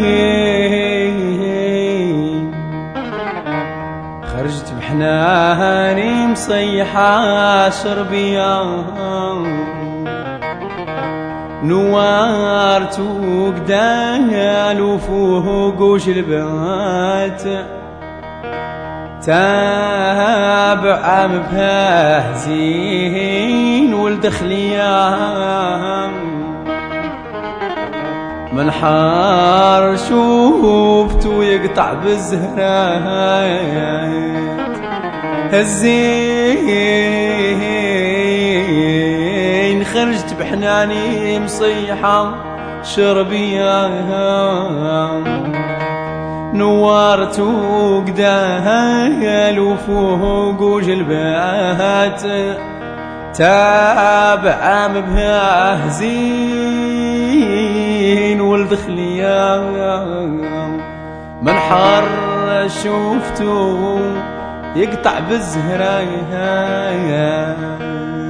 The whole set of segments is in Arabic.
خرجت بحناني مصيحة شربية نوارت وقدال وفوق وشلبات تابع عم بهزين والدخلية من حار شوفته يقطع بالزهرات هزين خرجت بحناني مصيحة شربية نوارت وقدال وفوق وجلبات تابع بها زين والدخلية من حر شوفته يقطع بالزهرات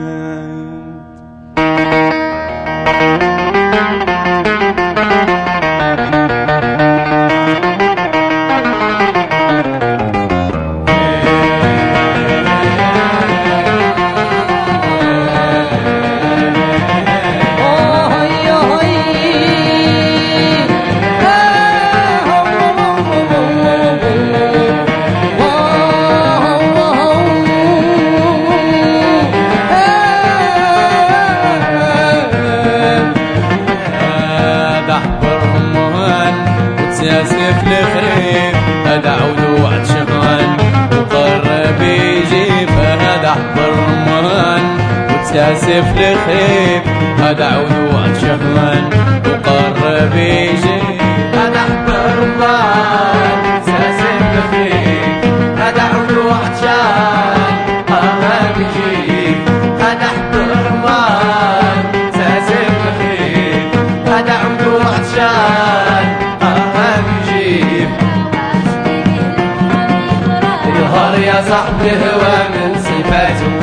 سيف الخريف هذا عود وعطشان وقرب يجيب هذا حبر رمان وتساسف الخريف هذا عود وعطشان وقرب يجيب هذا حبر رمان تساسف الخريف هذا عود وعطشان قرب يجيب هذا حبر رمان تساسف الخريف هذا عود وعطشان يا صاحبي هو من صفاته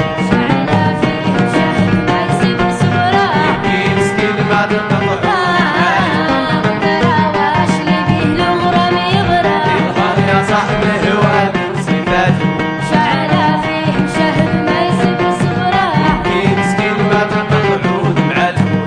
يبكي مسكين بعد القطع يا صاحبي هو من صفاته يبكي مسكين بعد القطع مع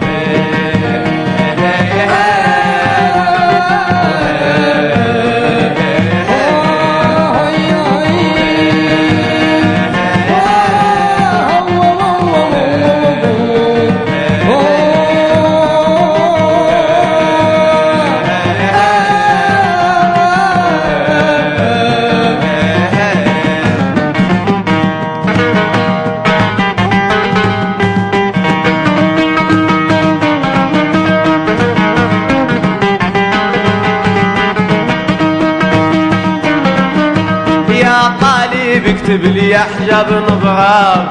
اكتب لي حجاب نبغى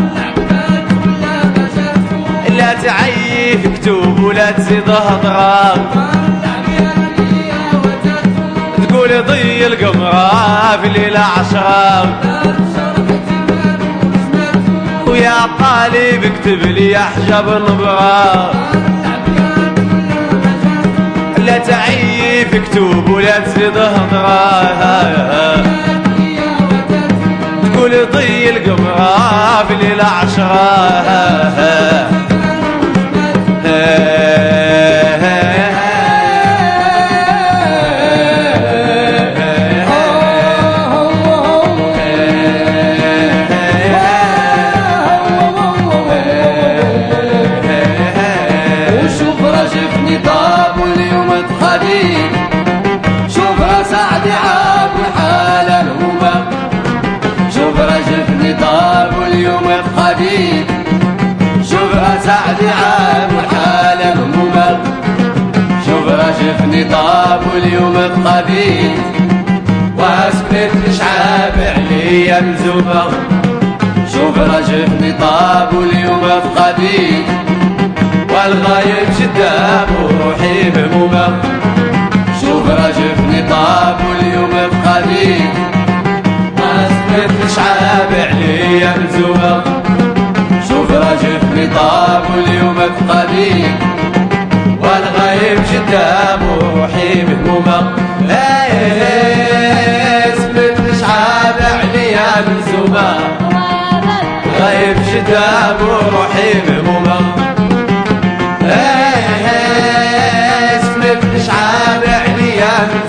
لا تعيف اكتب ولا تزيد هضغام تقول ضي القمرة في الليلة عشرة ويا طالب اكتب لي حجاب نبغى لا تعيف اكتب ولا تزيد هضغام تقول ضي القمرة في الليلة عشرة وشوف رجفني طاب واليوم اتخدي شوف سعدي عاب وحالة الهوبة شوف رجفني طاب واليوم اتخدي شوف سعدي عاب وحالة الهوبة شوف رجفني طاب واليوم اتخدي واسكت شعاب عليا مزوبة شوف رجفني طاب واليوم اتخدي والغايب شداب وروحي بهمومة شوف رجفني طاب واليوم اتخدي واسكت شعاب عليا مزوبة شوف رجفني طاب واليوم اتخدي والغايب شداب وروحي بهمومة مهمومة. اسمك تشعب عليا ملزومة، غايب شتاب وروحي مهمومة. اسمك تشعب عليا